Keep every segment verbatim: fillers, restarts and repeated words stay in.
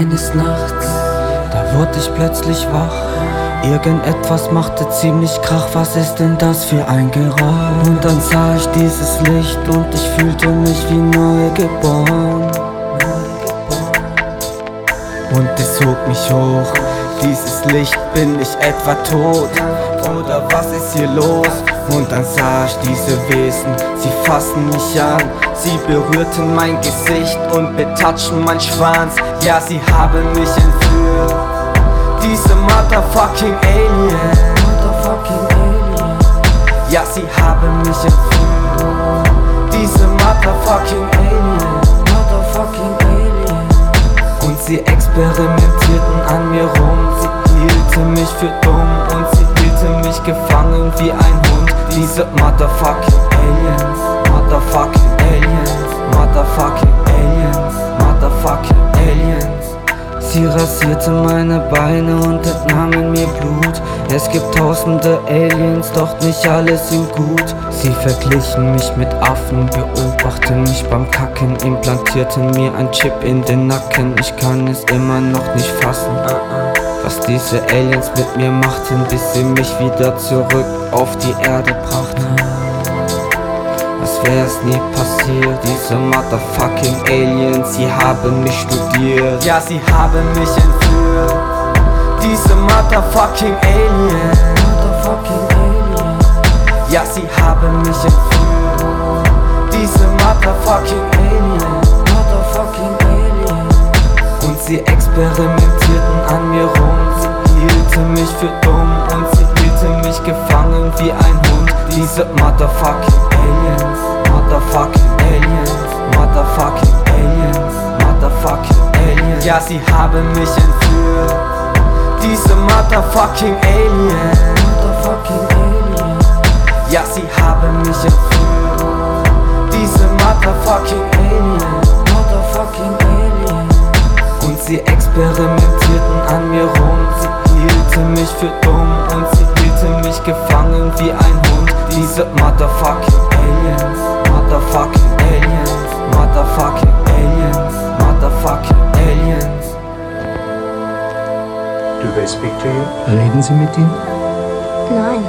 Eines Nachts, da wurde ich plötzlich wach. Irgendetwas machte ziemlich Krach, was ist denn das für ein Geräusch? Und dann sah ich dieses Licht und ich fühlte mich wie neu geboren. Und es zog mich hoch, dieses Licht, bin ich etwa tot? Oder was ist hier los? Und dann sah ich diese Wesen, sie fassen mich an. Sie berührten mein Gesicht und betatschten mein Schwanz. Ja, sie haben mich entführt, diese motherfucking Aliens. Motherfucking Aliens. Ja, sie haben mich entführt, diese motherfucking Aliens. Motherfucking Aliens. Und sie experimentierten an mir rum. Sie hielten mich für dumm und sie hielten mich gefangen wie ein Hund. Diese motherfucking Aliens. Motherfucking Aliens. Motherfucking Aliens. Motherfucking Aliens. Sie rasierten meine Beine und entnahmen mir Blut. Es gibt tausende Aliens, doch nicht alle sind gut. Sie verglichen mich mit Affen, beobachten mich beim Kacken, implantierten mir ein Chip in den Nacken. Ich kann es immer noch nicht fassen, was diese Aliens mit mir machten, bis sie mich wieder zurück auf die Erde brachten. Als wär's nie passiert, diese motherfucking Aliens, sie haben mich studiert. Ja, sie haben mich entführt, diese motherfucking Aliens. Motherfucking Aliens. Ja, sie haben mich entführt, diese motherfucking Aliens. Motherfucking Aliens. Und sie experimentierten an mir rum. Sie hielten mich für dumm und sie hielten mich gefangen wie ein Hund. Diese motherfucking Aliens, motherfucking Aliens, motherfucking Aliens, motherfucking Aliens. Ja, sie haben mich entführt, diese motherfucking Aliens, motherfucking Aliens. Ja, sie haben mich entführt, diese motherfucking Aliens, motherfucking Aliens. Und sie experimentierten an mir rum. Sie hielten mich für dumm und sie hielten mich gefangen wie ein Hund. Diese motherfucking Aliens, motherfucking Aliens, motherfucking Aliens, motherfucking Aliens. Do they speak to you? Reden Sie mit ihnen? Nein.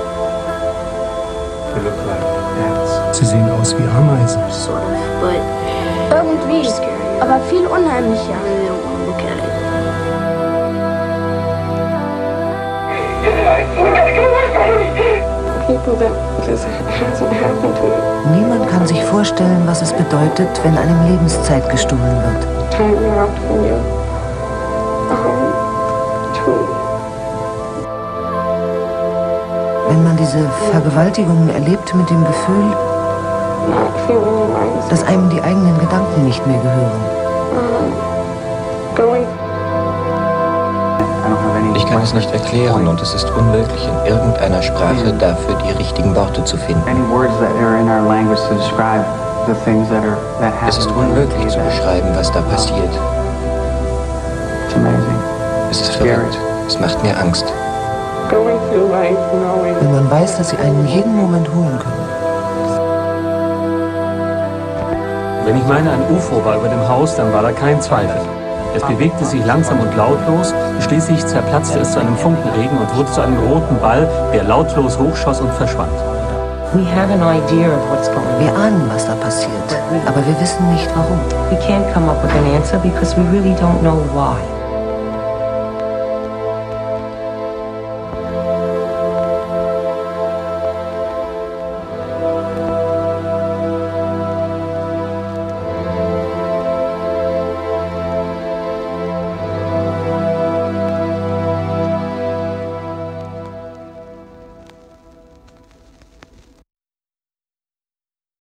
They look like ants. Sie sehen aus wie Ameisen. Sort of, but Irgendwie, scary. aber viel unheimlicher. I really don't want to look at it. People that this hasn't happened to. Niemand kann sich vorstellen, was es bedeutet, wenn einem Lebenszeit gestohlen wird. Time out from you. Um, to Wenn man diese Vergewaltigungen erlebt mit dem Gefühl, not feeling like dass einem die eigenen Gedanken nicht mehr gehören. going. Ich kann es nicht erklären und es ist unmöglich, in irgendeiner Sprache dafür die richtigen Worte zu finden. Es ist unmöglich zu beschreiben, was da passiert. Es ist verrückt. Es macht mir Angst. Going through life knowing. Wenn man weiß, dass sie einen jeden Moment holen können. Wenn ich meine, ein U F O war über dem Haus, dann war da kein Zweifel. Es bewegte sich langsam und lautlos, schließlich zerplatzte es zu einem Funkenregen und wurde zu einem roten Ball, der lautlos hochschoss und verschwand. We have an idea of what's going on. Wir ahnen, was da passiert, aber wir wissen nicht warum. We can't come up with an answer because we really don't know why.